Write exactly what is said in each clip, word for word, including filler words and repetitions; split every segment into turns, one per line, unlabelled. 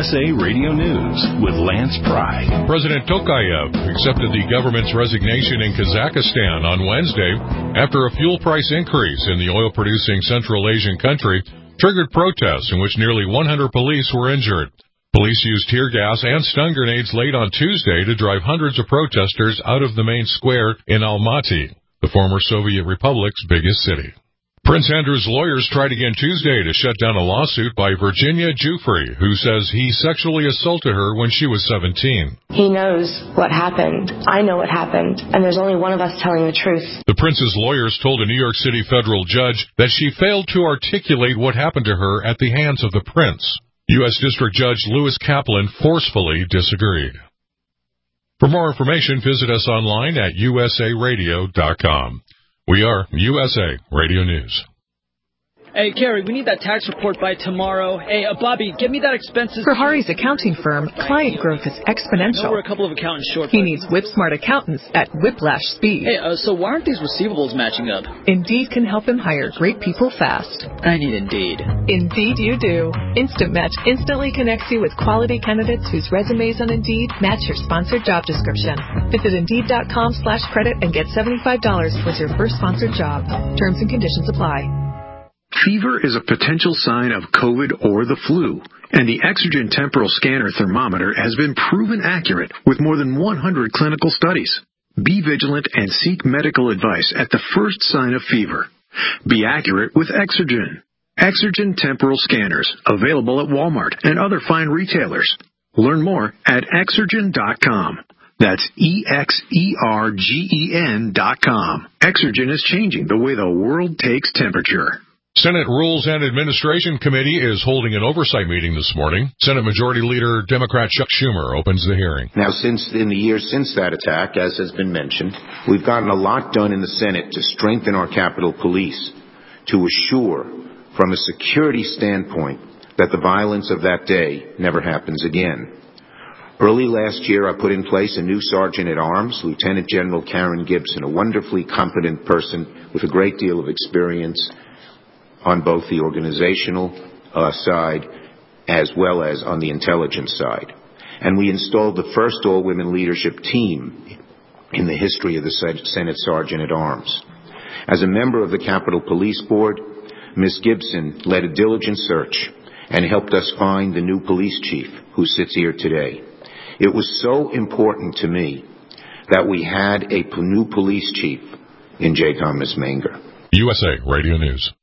S A Radio News with Lance Pry.
President Tokayev accepted the government's resignation in Kazakhstan on Wednesday after a fuel price increase in the oil-producing Central Asian country triggered protests in which nearly one hundred police were injured. Police used tear gas and stun grenades late on Tuesday to drive hundreds of protesters out of the main square in Almaty, the former Soviet Republic's biggest city. Prince Andrew's lawyers tried again Tuesday to shut down a lawsuit by Virginia Giuffre, who says he sexually assaulted her when she was seventeen.
He knows what happened. I know what happened. And there's only one of us telling the truth.
The prince's lawyers told a New York City federal judge that she failed to articulate what happened to her at the hands of the prince. U S District Judge Lewis Kaplan forcefully disagreed. For more information, visit us online at U S A radio dot com. We are U S A Radio News.
Hey, Carrie, we need that tax report by tomorrow. Hey, uh, Bobby, get me that expenses.
For Hari's accounting firm, client growth is exponential.
I know we're a couple of accountants short.
He needs whip-smart accountants at whiplash speed.
Hey, uh, so why aren't these receivables matching up?
Indeed can help him hire great people fast.
I need Indeed.
Indeed you do. Instant Match instantly connects you with quality candidates whose resumes on Indeed match your sponsored job description. Visit Indeed.com slash credit and get seventy-five dollars towards your first sponsored job. Terms and conditions apply.
Fever is a potential sign of COVID or the flu, and the Exergen temporal scanner thermometer has been proven accurate with more than one hundred clinical studies. Be vigilant and seek medical advice at the first sign of fever. Be accurate with Exergen. Exergen temporal scanners, available at Walmart and other fine retailers. Learn more at Exergen dot com. That's E X E R G E N dot com. Exergen is changing the way the world takes temperature.
Senate Rules and Administration Committee is holding an oversight meeting this morning. Senate Majority Leader Democrat Chuck Schumer opens the hearing.
Now, since in the years since that attack, as has been mentioned, we've gotten a lot done in the Senate to strengthen our Capitol Police, to assure, from a security standpoint, that the violence of that day never happens again. Early last year, I put in place a new Sergeant-at-Arms, Lieutenant General Karen Gibson, a wonderfully competent person with a great deal of experience on both the organizational uh, side as well as on the intelligence side. And we installed the first all-women leadership team in the history of the Senate Sergeant-at-Arms. As a member of the Capitol Police Board, Miz Gibson led a diligent search and helped us find the new police chief who sits here today. It was so important to me that we had a new police chief in J. Thomas Manger.
U S A Radio News.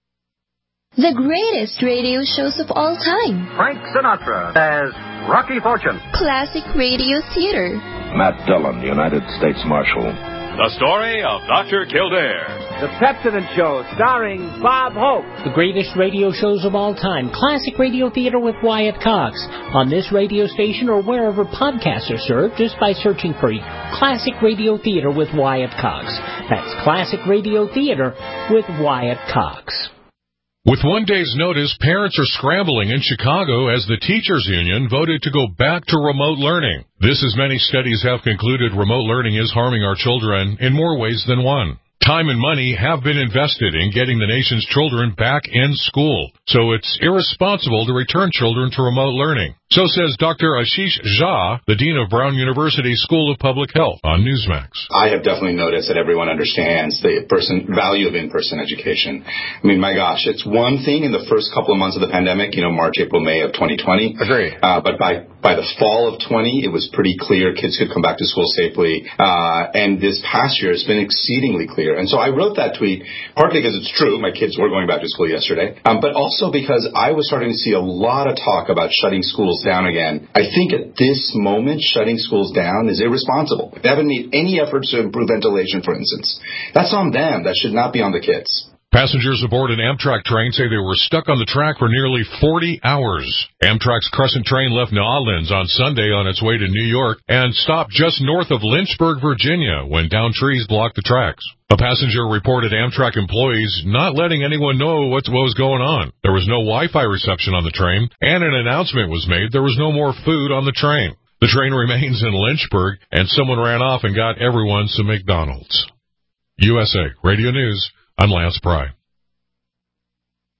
The greatest radio shows of all time.
Frank Sinatra as Rocky Fortune.
Classic radio theater.
Matt Dillon, United States Marshal.
The story of Doctor Kildare.
The Pepsodent Show, starring Bob Hope.
The greatest radio shows of all time. Classic radio theater with Wyatt Cox. On this radio station or wherever podcasts are served, just by searching for Classic Radio Theater with Wyatt Cox. That's Classic Radio Theater with Wyatt Cox.
With one day's notice, parents are scrambling in Chicago as the teachers' union voted to go back to remote learning. This, as many studies have concluded, remote learning is harming our children in more ways than one. Time and money have been invested in getting the nation's children back in school, so it's irresponsible to return children to remote learning. So says Doctor Ashish Jha, the Dean of Brown University School of Public Health on Newsmax.
I have definitely noticed that everyone understands the person, value of in-person education. I mean, my gosh, it's one thing in the first couple of months of the pandemic, you know, March, April, May of twenty twenty.
Agree.
Uh, but by, by the fall of twenty, it was pretty clear kids could come back to school safely. Uh, and this past year has been exceedingly clear. And so I wrote that tweet partly because it's true. My kids were going back to school yesterday. Um, but also because I was starting to see a lot of talk about shutting schools down again. I think at this moment, shutting schools down is irresponsible. They haven't made any efforts to improve ventilation, for instance. That's on them. That should not be on the kids.
Passengers aboard an Amtrak train say they were stuck on the track for nearly forty hours. Amtrak's Crescent train left New Orleans on Sunday on its way to New York and stopped just north of Lynchburg, Virginia, when downed trees blocked the tracks. A passenger reported Amtrak employees not letting anyone know what was going on. There was no Wi-Fi reception on the train, and an announcement was made there was no more food on the train. The train remains in Lynchburg, and someone ran off and got everyone some McDonald's. U S A Radio News. I'm Lance Pry.